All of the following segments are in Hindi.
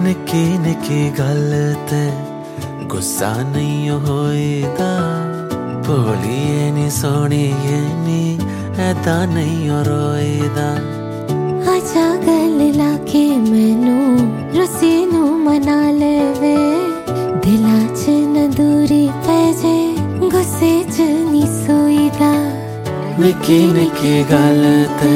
निकी निकी गल ते गुस्सा नहीं होईदा, भोलिए नी सोहणीए नी ऐदा नहीं रोईदा। आजा गल लाके मैनू रुसी नू मना लेवे, दिला च न दूरी पै जे गुस्से च नी सोईदा। निकी निकी गल ते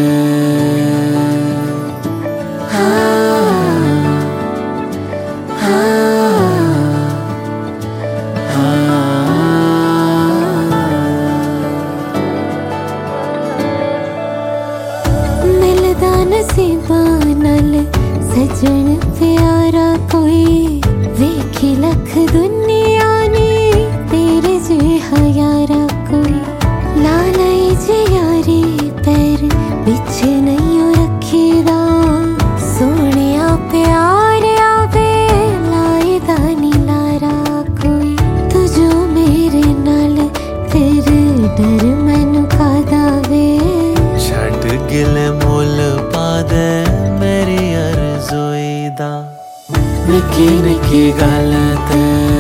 मिलदा नसीबां नाल सजन प्यारा कोई, वेखी लख दुनिया ने तेरे जिहा यारा कोई। ला लई जे यारी पैर पिछे नहीं रखीदा, सोहणिया प्यार आवे लाईदा नी लारा कोई। तू जो मेरे नाल तेरे डर मैनू कादा वे, छड़ गिले मुल पा दे मेरी अर्ज़ोई दा। निकी निकी गल ते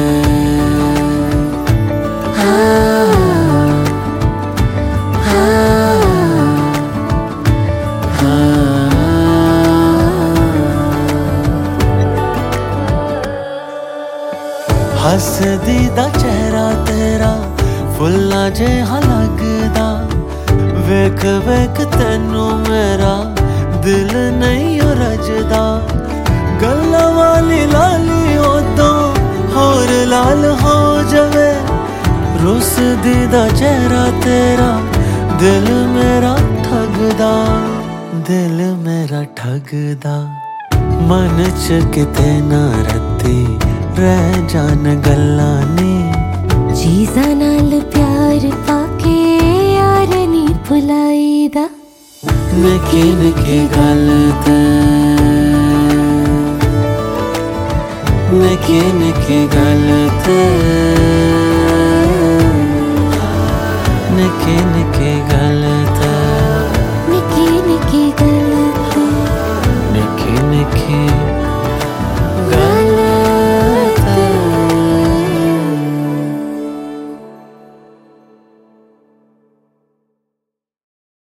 हसदी दा चेहरा तेरा फुल्ला जिहा लगदा, वेख वेख तैनू मेरा दिल नहीं रजदा। गल्लां वाली लाली उदों होर लाल हो जावे, रुसदी दा चेहरा तेरा दिल मेरा ठगदा, दिल मेरा ठगदा। मन च किते ना रत्ती रह जान गल्लां नी, चीज़ां नाल प्यार पाके यार नी भुलाईदा। निकी निकी गल ते निकी निकी गल ते निकी निकी गल